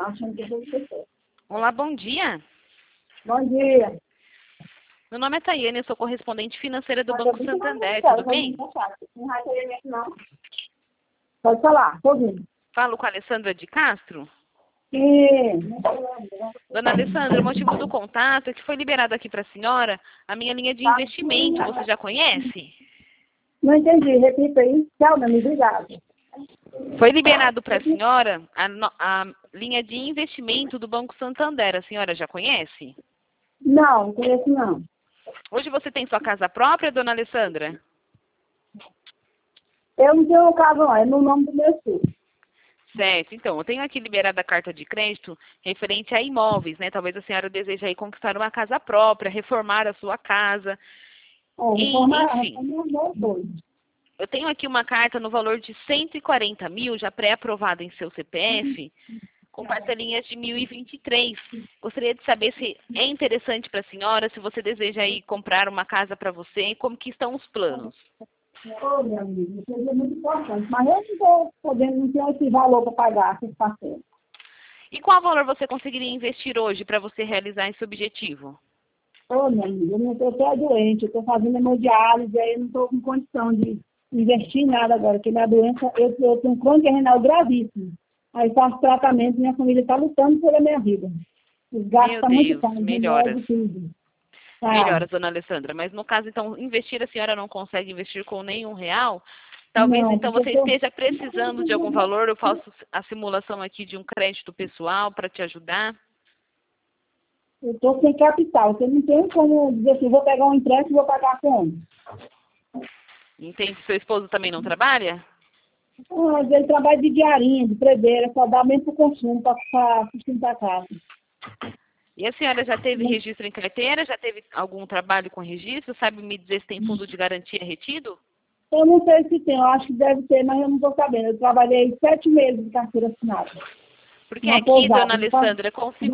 achando que eu vou ser. Olá, bom dia. Bom dia. Meu nome é Tayane, eu sou correspondente financeira do Mas Banco eu vi que Santander, não tudo bem? Não vai querer mesmo, não. Pode falar, tô ouvindo. Falo com a Alessandra de Castro. Sim. Dona Alessandra, o motivo do contato é que foi liberado aqui para a senhora a minha linha de investimento. Você já conhece? Não entendi, repita aí. Tchau, meu amigo, obrigado. Foi liberado para a senhora a linha de investimento do Banco Santander. A senhora já conhece? Não conheço não. Hoje você tem sua casa própria, dona Alessandra? Eu não tenho casa não, é no nome do meu filho. Certo, então, eu tenho aqui liberada a carta de crédito referente a imóveis, né? Talvez a senhora deseje aí conquistar uma casa própria, reformar a sua casa. Enfim, eu tenho aqui uma carta no valor de 140 mil, já pré-aprovada em seu CPF, com parcelinhas de 1.023. Gostaria de saber se é interessante para a senhora, se você deseja aí comprar uma casa para você, como que estão os planos. Ô, meu amigo, isso é muito importante, mas eu não estou podendo, não tenho esse valor para pagar esses parceiros. E qual valor você conseguiria investir hoje para você realizar esse objetivo? Ô, meu amigo, eu estou doente, eu estou fazendo hemodiálise, aí eu não estou com condição de investir em nada agora, porque minha doença, eu tenho crônica renal gravíssima. Aí faço tratamento, minha família está lutando pela minha vida. Os gastos estão muito caros, melhoras. tudo. Melhoras, dona Alessandra. Mas no caso, então, investir, a senhora não consegue investir com nenhum real? Talvez, Não, então, você esteja precisando de algum valor. Eu faço a simulação aqui de um crédito pessoal para te ajudar. Eu estou sem capital. Você não tem como dizer assim, vou pegar um empréstimo e vou pagar como? Entende? Seu esposo também não trabalha? Mas ele trabalha de diarinha, de predeira, só dá mesmo para o consumo, para sustentar a casa. E a senhora já teve registro em carteira? Já teve algum trabalho com registro? Sabe me dizer se tem fundo de garantia retido? Eu não sei se tem, eu acho que deve ter, mas eu não estou sabendo. Eu trabalhei 7 meses de carteira assinada. Porque aqui, dona Alessandra, consigo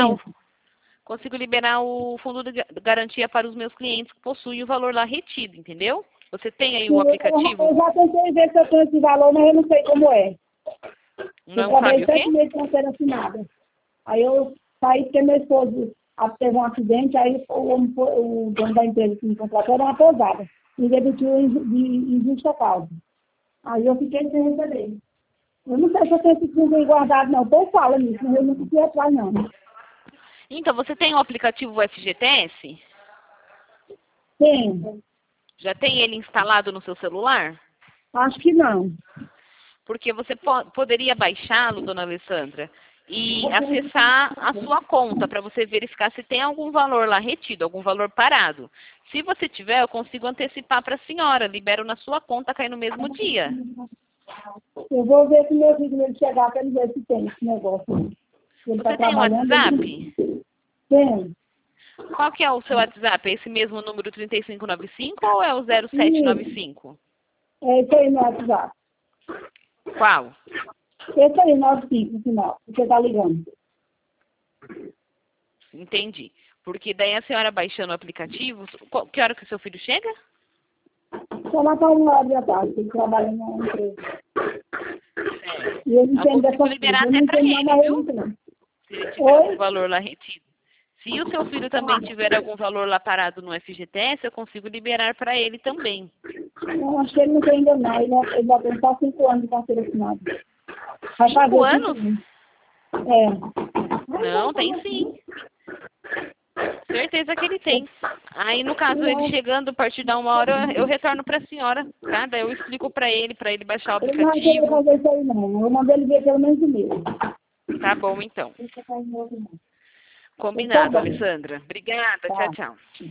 liberar o fundo de garantia para os meus clientes que possuem o valor lá retido, entendeu? Você tem aí o aplicativo? Eu já tentei ver se eu tenho esse valor, mas eu não sei como é. Não sabe o quê? 7 meses de carteira assinada. Aí eu saí porque meu esposo teve um acidente, aí o dono da empresa que me contratou era uma pousada. Me demitiu em justa causa. Aí eu fiquei sem receber. Eu não sei se eu tenho esse fundo aí guardado, não. Tô falando nisso, mas eu não fui atrás, não. Então, você tem o aplicativo FGTS? Tem. Já tem ele instalado no seu celular? Acho que não. Porque você poderia baixá-lo, dona Alessandra, e acessar a sua conta para você verificar se tem algum valor lá retido, algum valor parado. Se você tiver, eu consigo antecipar para a senhora, libero na sua conta, cai no mesmo dia. Eu vou ver se meu filho ele chegar para ele ver se tem esse negócio. Ele Você tem um WhatsApp? Tem. Qual que é o seu WhatsApp? É esse mesmo número 3595 ou é o 0795? É esse aí no WhatsApp. Qual? Esse aí, 95, no final. Você tá ligando. Entendi. Porque daí a senhora baixando o aplicativo, que hora que o seu filho chega? Só lá para 1 hora da tarde, ele trabalha na empresa. E ele Eu entende consigo liberar até para ele, viu? Se ele tiver algum valor lá retido. Se o seu filho também tiver algum valor lá parado no FGTS, eu consigo liberar para ele também. Eu acho que ele não tem ainda não. Ele vai ter só 5 anos de carteira assinada. 5 anos? É. Não, tem sim. Certeza que ele tem. Aí, no caso, ele chegando a partir da 1 hora, eu retorno para a senhora, tá? Daí eu explico para ele baixar o aplicativo. Eu não quero fazer isso aí, não. Eu mandei ele ver pelo menos o meu. Tá bom, então. Combinado, Alessandra. Obrigada. Tchau, tchau.